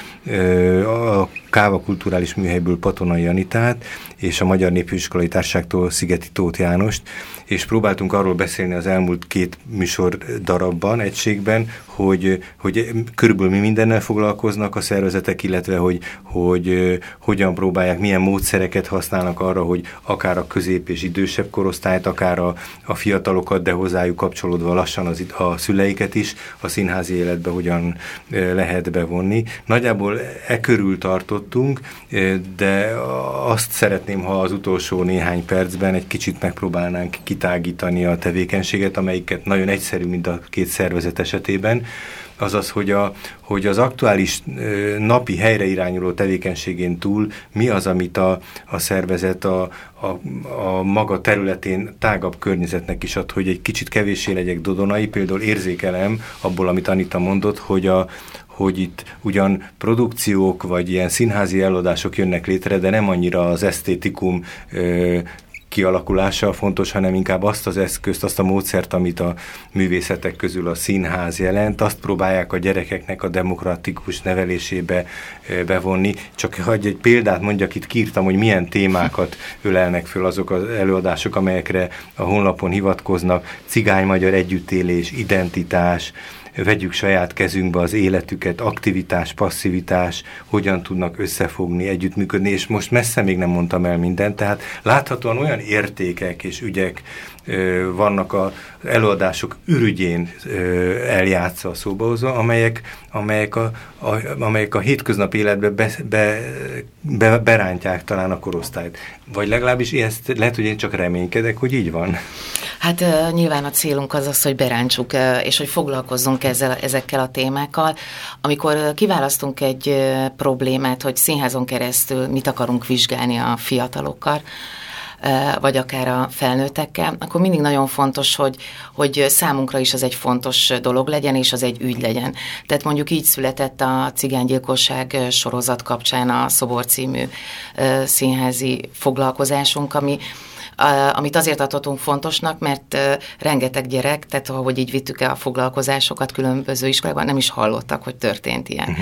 a Káva Kulturális Műhelyből Patonai Anitát és a Magyar Népfőiskolai Társaságtól Szigeti Tóth Jánost, és próbáltunk arról beszélni az elmúlt két műsor darabban, egységben, hogy körülbelül mi mindennel foglalkoznak a szervezetek, illetve hogy hogyan próbálják, milyen módszereket használnak arra, hogy akár a közép és idősebb korosztályt, akár a fiatalokat, de hozzájuk kapcsolódva lassan a szüleiket is a színházi életbe hogyan lehet bevonni. Nagyjából körül tartottunk, de azt szeretném, ha az utolsó néhány percben egy kicsit megpróbálnánk kitágítani a tevékenységet, amelyiket nagyon egyszerű, mint a két szervezet esetében, azaz, hogy az aktuális napi helyre irányuló tevékenységén túl mi az, amit a szervezet a maga területén tágabb környezetnek is ad, hogy egy kicsit kevéssé legyek dodonai, például érzékelem abból, amit Anita mondott, hogy itt ugyan produkciók vagy ilyen színházi előadások jönnek létre, de nem annyira az esztétikum kialakulása fontos, hanem inkább azt az eszközt, azt a módszert, amit a művészetek közül a színház jelent, azt próbálják a gyerekeknek a demokratikus nevelésébe bevonni. Csak hagyj egy példát mondjak, itt kiírtam, hogy milyen témákat ölelnek föl azok az előadások, amelyekre a honlapon hivatkoznak: cigány-magyar együttélés, identitás, vegyük saját kezünkbe az életüket, aktivitás, passzivitás, hogyan tudnak összefogni, együttműködni, és most messze még nem mondtam el mindent, tehát láthatóan olyan értékek és ügyek vannak az előadások ürügyén eljátszva, szóba hozva, amelyek a hétköznapi életbe berántják talán a korosztályt. Vagy legalábbis ezt lehet, hogy én csak reménykedek, hogy így van. Hát nyilván a célunk az, hogy berántsuk, és hogy foglalkozzunk ezekkel a témákkal. Amikor kiválasztunk egy problémát, hogy színházon keresztül mit akarunk vizsgálni a fiatalokkal, vagy akár a felnőttekkel, akkor mindig nagyon fontos, hogy számunkra is az egy fontos dolog legyen, és az egy ügy legyen. Tehát mondjuk így született a cigánygyilkosság sorozat kapcsán a Szobor című színházi foglalkozásunk, amit azért adhatunk fontosnak, mert rengeteg gyerek, tehát ahogy így vittük el a foglalkozásokat különböző iskolákban, nem is hallottak, hogy történt ilyen.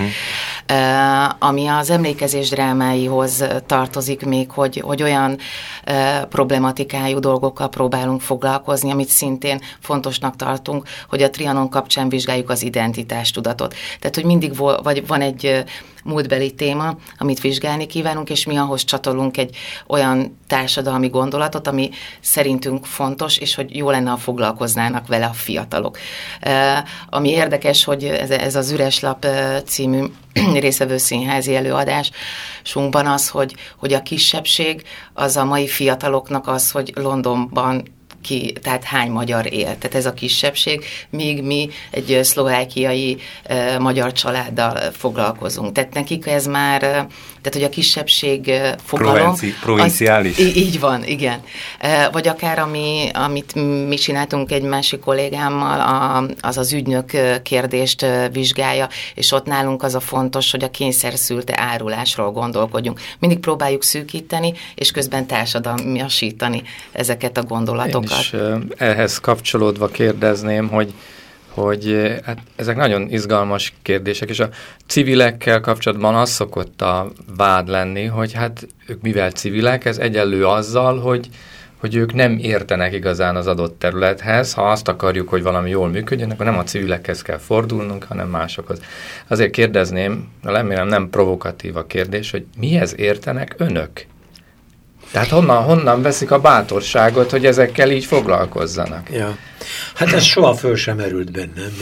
Ami az emlékezés drámáihoz tartozik még, hogy olyan problematikájú dolgokkal próbálunk foglalkozni, amit szintén fontosnak tartunk, hogy a Trianon kapcsán vizsgáljuk az identitástudatot. Tehát, hogy mindig van egy múltbeli téma, amit vizsgálni kívánunk, és mi ahhoz csatolunk egy olyan társadalmi gondolatot, ami szerintünk fontos, és hogy jó lenne, ha foglalkoznának vele a fiatalok. Ami érdekes, hogy ez az Üres Lap című részvevő színházi előadásunkban az, hogy a kisebbség az a mai fiataloknak az, hogy Londonban tehát hány magyar él. Tehát ez a kisebbség, míg mi egy szlovákiai magyar családdal foglalkozunk. Tehát nekik ez már, tehát hogy a kisebbség fogalom... Provinciális. Így van, igen. Vagy akár amit mi csináltunk egy másik kollégámmal, az ügynök kérdést vizsgálja, és ott nálunk az a fontos, hogy a kényszerszülte árulásról gondolkodjunk. Mindig próbáljuk szűkíteni, és közben társadalmiasítani ezeket a gondolatokat. És ehhez kapcsolódva kérdezném, hogy hát ezek nagyon izgalmas kérdések, és a civilekkel kapcsolatban az szokott a vád lenni, hogy hát ők mivel civilek, ez egyenlő azzal, hogy ők nem értenek igazán az adott területhez. Ha azt akarjuk, hogy valami jól működjön, akkor nem a civilekhez kell fordulnunk, hanem másokhoz. Azért kérdezném, remélem nem provokatív a kérdés, hogy mihez értenek önök? Tehát honnan veszik a bátorságot, hogy ezekkel így foglalkozzanak? Ja. Hát ez soha föl sem merült bennem,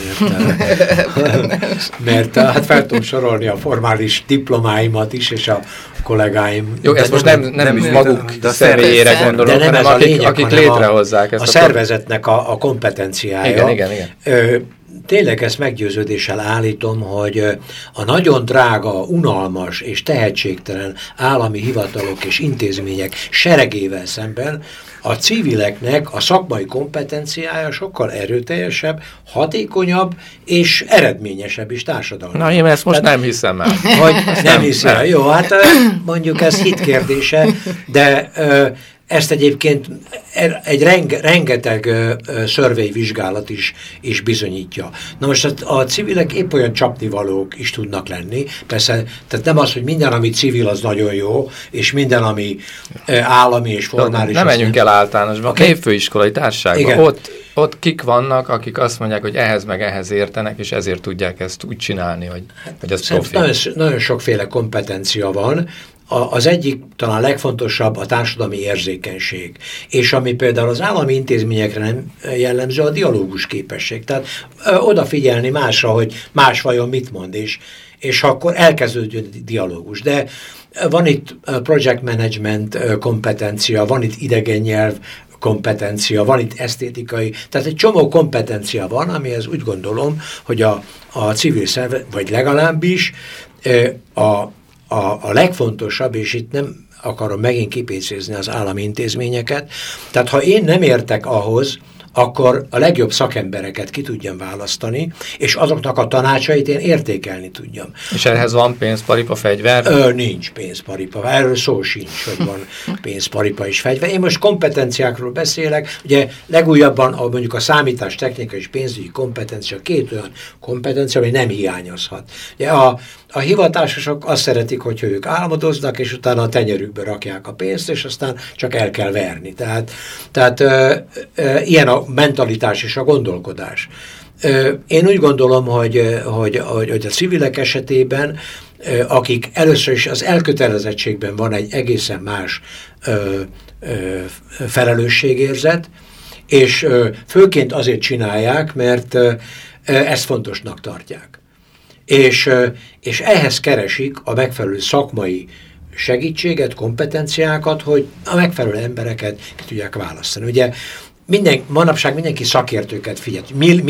mert hát fel tudom sorolni a formális diplomáimat is, és a kollégáim... Jó, ezt most nem maguk személyére gondolom, hanem akik létrehozzák ezt. A szervezetnek a kompetenciája. Igen. Tényleg ezt meggyőződéssel állítom, hogy a nagyon drága, unalmas és tehetségtelen állami hivatalok és intézmények seregével szemben a civileknek a szakmai kompetenciája sokkal erőteljesebb, hatékonyabb és eredményesebb is társadalmi. Na, én ezt most nem hiszem el. Hogy nem hiszem el. Jó, hát mondjuk ez hit kérdése, de ezt egyébként egy rengeteg szörvélyvizsgálat is bizonyítja. Na most a civilek épp olyan csapnivalók is tudnak lenni. Persze, tehát nem az, hogy minden, ami civil, az nagyon jó, és minden, ami állami és formális... Nem menjünk el általánosban. Okay. A Népfőiskolai Társaságban. Ott kik vannak, akik azt mondják, hogy ehhez meg ehhez értenek, és ezért tudják ezt úgy csinálni, hogy ez profi. Nagyon sokféle kompetencia van. Az egyik, talán legfontosabb a társadalmi érzékenység, és ami például az állami intézményekre nem jellemző, a dialógus képesség. Tehát odafigyelni másra, hogy más vajon mit mond, és akkor elkezdődjön dialógus. De van itt project management kompetencia, van itt idegen nyelv kompetencia, van itt esztétikai, tehát egy csomó kompetencia van, amihez úgy gondolom, hogy a civil szervezet, vagy legalábbis a legfontosabb, és itt nem akarom megint kipécézni az állami intézményeket, tehát ha én nem értek ahhoz, akkor a legjobb szakembereket ki tudjam választani, és azoknak a tanácsait én értékelni tudjam. És ehhez van pénzparipa, fegyver? Nincs pénzparipa, erről szó sincs, hogy van pénzparipa és fegyver. Én most kompetenciákról beszélek, ugye legújabban mondjuk a számítástechnika és pénzügyi kompetencia, két olyan kompetencia, ami nem hiányozhat. Ugye a hivatásosok azt szeretik, hogyha ők álmodoznak, és utána a tenyerükbe rakják a pénzt, és aztán csak el kell verni. Tehát ilyen a mentalitás és a gondolkodás. Én úgy gondolom, hogy a civilek esetében, akik először is az elkötelezettségben van egy egészen más felelősségérzet, és főként azért csinálják, mert ezt fontosnak tartják. És ehhez keresik a megfelelő szakmai segítséget, kompetenciákat, hogy a megfelelő embereket ki tudják választani. Ugye manapság mindenki szakértőket figyel.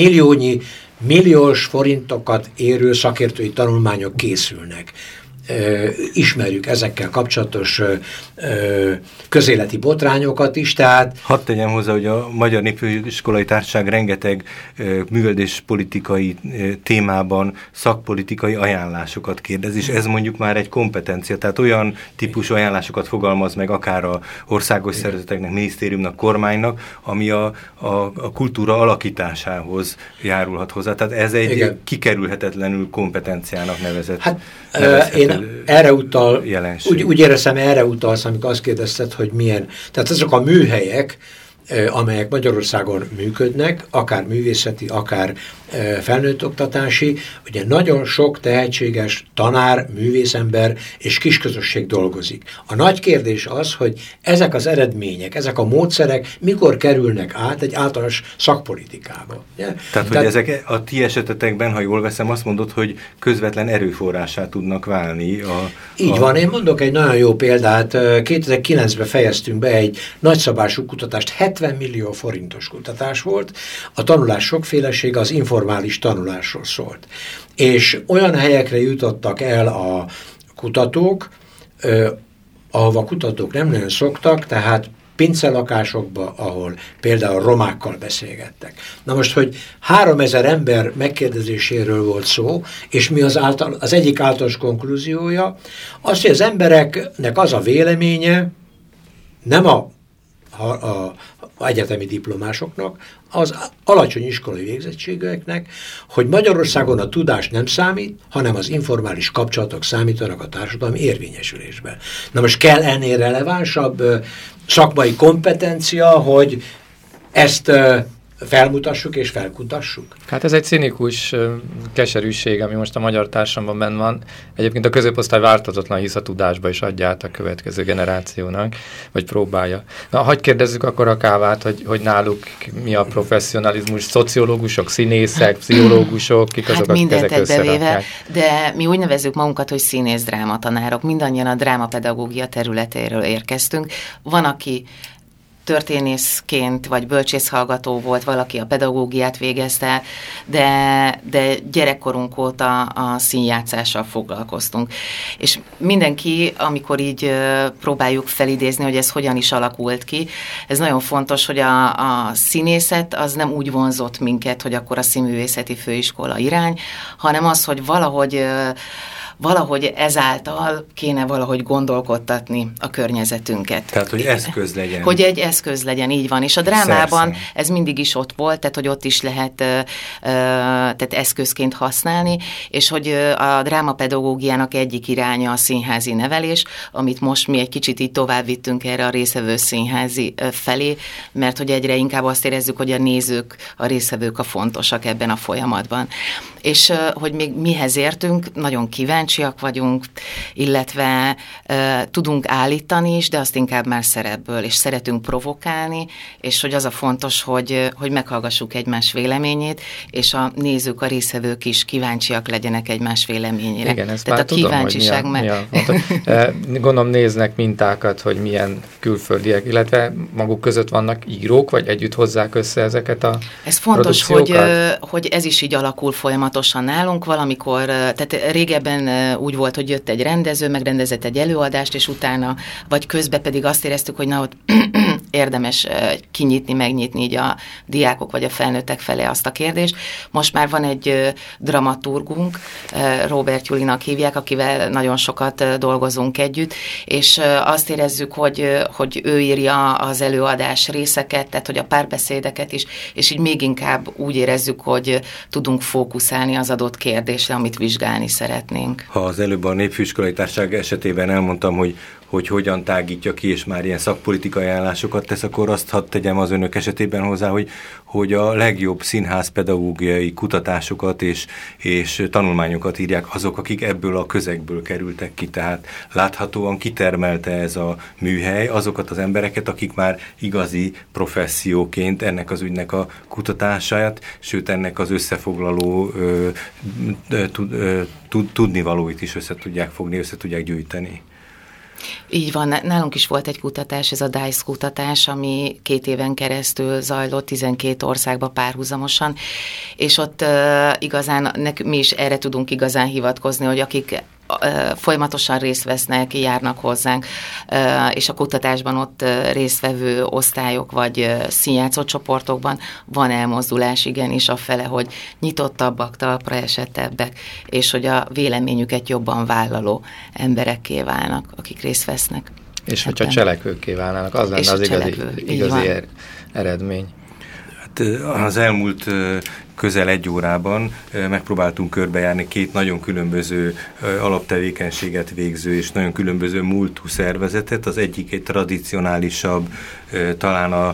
Milliós forintokat érő szakértői tanulmányok készülnek. Ismerjük ezekkel kapcsolatos közéleti botrányokat is, tehát... Hadd tegyem hozzá, hogy a Magyar Népfőiskolai Társaság rengeteg művelődéspolitikai témában szakpolitikai ajánlásokat kérdez, és ez mondjuk már egy kompetencia, tehát olyan típusú ajánlásokat fogalmaz meg akár a országos szervezeteknek, minisztériumnak, kormánynak, ami a kultúra alakításához járulhat hozzá. Tehát ez egy igen, kikerülhetetlenül kompetenciának nevezett. Én erre utal, úgy éreztem, erre utalsz, amikor azt kérdezted, hogy milyen. Tehát azok a műhelyek, amelyek Magyarországon működnek, akár művészeti, akár felnőttoktatási, ugye nagyon sok tehetséges tanár, művészember és kisközösség dolgozik. A nagy kérdés az, hogy ezek az eredmények, ezek a módszerek mikor kerülnek át egy általános szakpolitikába. Tehát, hogy ezek a ti esetetekben, ha jól veszem, azt mondod, hogy közvetlen erőforrásá tudnak válni. Így van, én mondok egy nagyon jó példát. 2009-ben fejeztünk be egy nagyszabású kutatást, 70 millió forintos kutatás volt. A tanulás sokfélesége az informális tanulásról szólt. És olyan helyekre jutottak el a kutatók, ahova kutatók nem nagyon szoktak, tehát pincelakásokba, ahol például romákkal beszélgettek. Na most, hogy 3000 ember megkérdezéséről volt szó, és mi az egyik általános konklúziója, az, hogy az embereknek az a véleménye, nem a egyetemi diplomásoknak, az alacsony iskolai végzettségeknek, hogy Magyarországon a tudás nem számít, hanem az informális kapcsolatok számítanak a társadalmi érvényesülésben. Na most kell ennél relevánsabb szakmai kompetencia, hogy ezt felmutassuk és felkutassuk? Hát ez egy cinikus keserűség, ami most a magyar társadalomban benne van. Egyébként a középosztály változatlan hisz a tudásba is adja át a következő generációnak, vagy próbálja. Na, hagyj kérdezzük akkor a Kávát, hogy náluk mi a professzionalizmus, szociológusok, színészek, pszichológusok, kik azok, akik ezek összerakják. De mi úgy nevezzük magunkat, hogy színész-drámatanárok. Mindannyian a drámapedagógia területéről érkeztünk. Van, aki történészként vagy bölcsészhallgató volt, valaki a pedagógiát végezte, de gyerekkorunk óta a színjátszással foglalkoztunk. És mindenki, amikor így próbáljuk felidézni, hogy ez hogyan is alakult ki, ez nagyon fontos, hogy a színészet az nem úgy vonzott minket, hogy akkor a színművészeti főiskola irány, hanem az, hogy valahogy ezáltal kéne valahogy gondolkodtatni a környezetünket. Tehát, hogy eszköz legyen. Hogy egy eszköz legyen, így van. És a drámában ez mindig is ott volt, tehát hogy ott is lehet tehát eszközként használni, és hogy a drámapedagógiának egyik iránya a színházi nevelés, amit most mi egy kicsit így tovább vittünk erre a részvevő színházi felé, mert hogy egyre inkább azt érezzük, hogy a nézők, a részvevők a fontosak ebben a folyamatban. És hogy még mihez értünk, nagyon kíváncsiak vagyunk, illetve tudunk állítani is, de azt inkább már szerepből, és szeretünk provokálni, és hogy az a fontos, hogy meghallgassuk egymás véleményét, és a nézők, a részvevők is kíváncsiak legyenek egymás véleményére. Igen, ezt tehát már a kíváncsiság Gondolom néznek mintákat, hogy milyen külföldiek, illetve maguk között vannak írók, vagy együtt hozzák össze ezeket a Ez fontos, hogy ez is így alakul folyamatosan nálunk. Valamikor, tehát régebben úgy volt, hogy jött egy rendező, megrendezett egy előadást, és utána, vagy közben pedig azt éreztük, hogy na ott érdemes kinyitni, megnyitni így a diákok vagy a felnőttek felé azt a kérdést. Most már van egy dramaturgunk, Róbert Julinak hívják, akivel nagyon sokat dolgozunk együtt, és azt érezzük, hogy ő írja az előadás részeket, tehát hogy a párbeszédeket is, és így még inkább úgy érezzük, hogy tudunk fókuszálni az adott kérdésre, amit vizsgálni szeretnénk. Ha az előbb a Népfőiskolai Társaság esetében elmondtam, hogy hogyan tágítja ki, és már ilyen szakpolitikai ajánlásokat tesz, akkor azt hadd tegyem az önök esetében hozzá, hogy a legjobb színházpedagógiai kutatásokat és tanulmányokat írják azok, akik ebből a közegből kerültek ki. Tehát láthatóan kitermelte ez a műhely azokat az embereket, akik már igazi professzióként ennek az ügynek a kutatását, sőt ennek az összefoglaló tudnivalóit is össze tudják fogni, össze tudják gyűjteni. Így van, nálunk is volt egy kutatás, ez a DICE kutatás, ami 2 éven keresztül zajlott 12 országba párhuzamosan, és ott igazán mi is erre tudunk igazán hivatkozni, hogy akik folyamatosan részt vesznek, járnak hozzánk, és a kutatásban ott résztvevő osztályok vagy színjátszó csoportokban van elmozdulás igenis afele, hogy nyitottabbak, talpra esettebbek, és hogy a véleményüket jobban vállaló emberekké válnak, akik részt vesznek. És hogyha cselekvőkké válnának, az lenne az igazi eredmény. Hát az elmúlt közel 1 órában megpróbáltunk körbejárni 2 nagyon különböző alaptevékenységet végző és nagyon különböző múltú szervezetet. Az egyik egy tradicionálisabb, talán a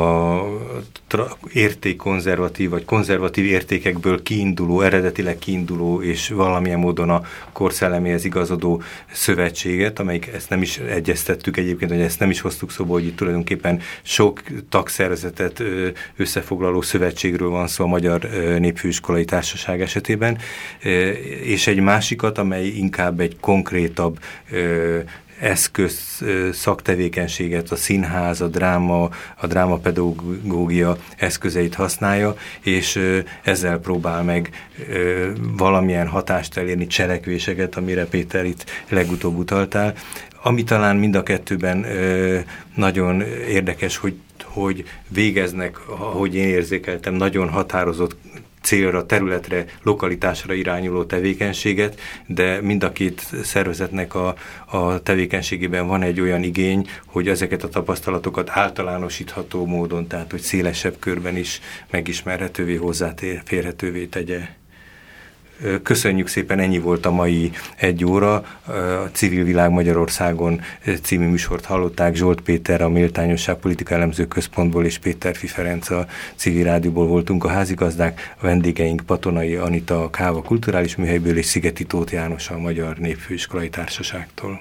értékkonzervatív vagy konzervatív értékekből eredetileg kiinduló és valamilyen módon a korszelleméhez igazodó szövetséget, amelyik ezt nem is egyeztettük egyébként, hogy ezt nem is hoztuk szóba, hogy itt tulajdonképpen sok tagszervezetet összefoglaló szövetségről van szó a Magyar Népfőiskolai Társaság esetében, és egy másikat, amely inkább egy konkrétabb eszköz, szaktevékenységet, a színház, a drámapedagógia eszközeit használja, és ezzel próbál meg valamilyen hatást elérni, cselekvéseket, amire Péter itt legutóbb utaltál. Ami talán mind a kettőben nagyon érdekes, hogy végeznek, ahogy én érzékeltem, nagyon határozott célra, területre, lokalitásra irányuló tevékenységet, de mind a 2 szervezetnek a tevékenységében van egy olyan igény, hogy ezeket a tapasztalatokat általánosítható módon, tehát hogy szélesebb körben is megismerhetővé, hozzáférhetővé tegye. Köszönjük szépen, ennyi volt a mai 1 óra. A Civil Világ Magyarországon című műsort hallották. Zsolt Péter a Méltányosság Politika Elemző Központból és Péterfi Ferenc a Civil Rádióból voltunk a házigazdák. A vendégeink Patonai Anita a Káva Kulturális Műhelyből és Szigeti Tóth János a Magyar Népfőiskolai Társaságtól.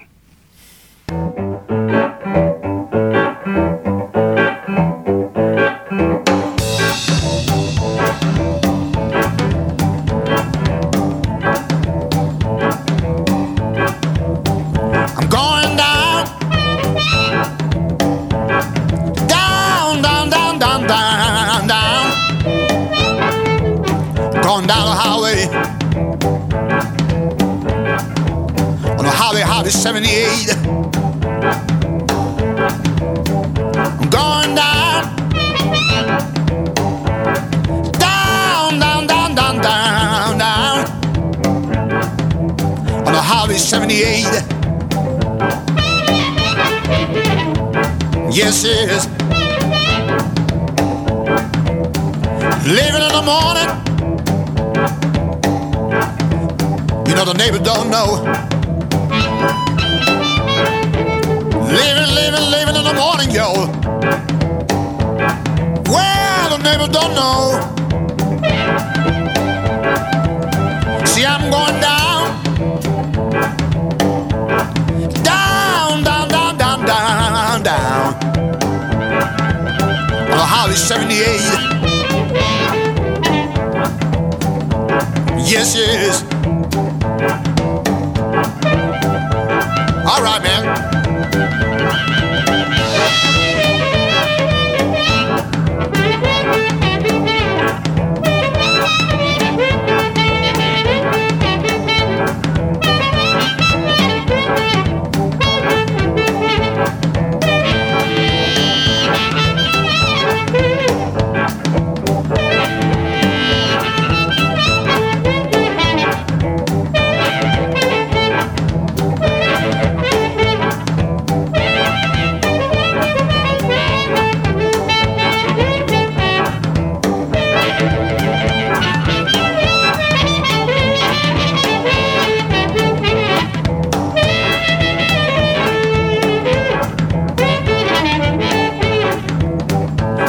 Highway 78. I'm going down, down, down, down, down, down, down on the Highway 78. Yes, yes. Leaving in the morning, you know the neighbors don't know. Leaving in the morning, yo. Well, the neighbors don't know. See, I'm going down, down, down, down, down, down, down on the Highway 78. Yes, yes. All right, man.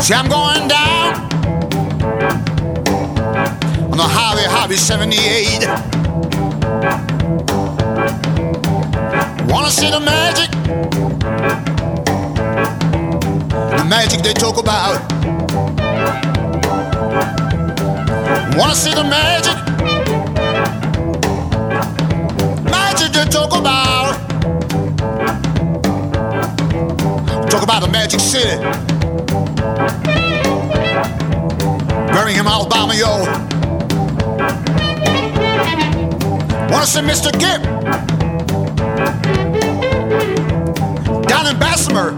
See, I'm going down on the highway 78. Wanna see the magic they talk about. Wanna see the magic they talk about. Talk about the Magic City, Birmingham, Alabama, yo. Wanna see Mr. Gibb down in Bessemer.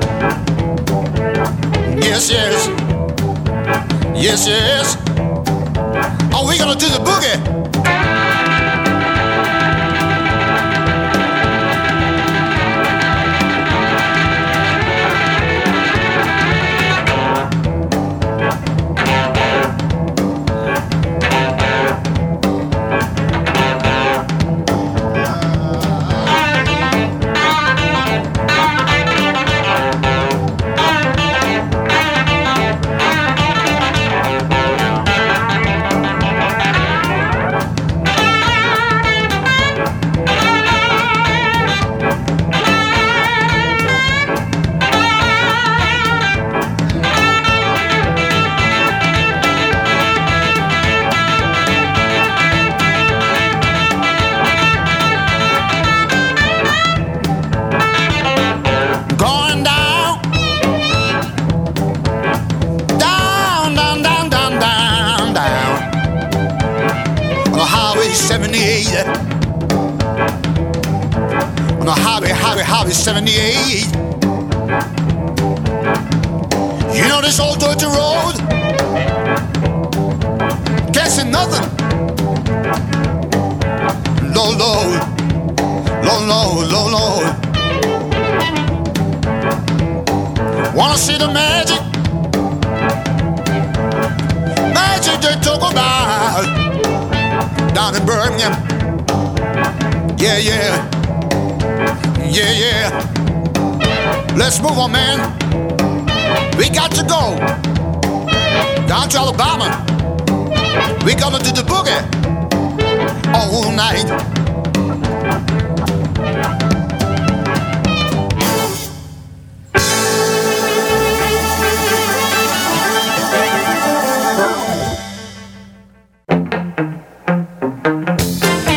Yes, yes. Yes, yes. Oh, we gonna do the boogie. On the highway 78. You know this old dirty road, can't see nothing. Low, low, low, low, low, low. Wanna see the magic they talk about down in Birmingham. Yeah, yeah, yeah, yeah. Let's move on, man. We got to go down to Alabama. We gonna do the boogie all night.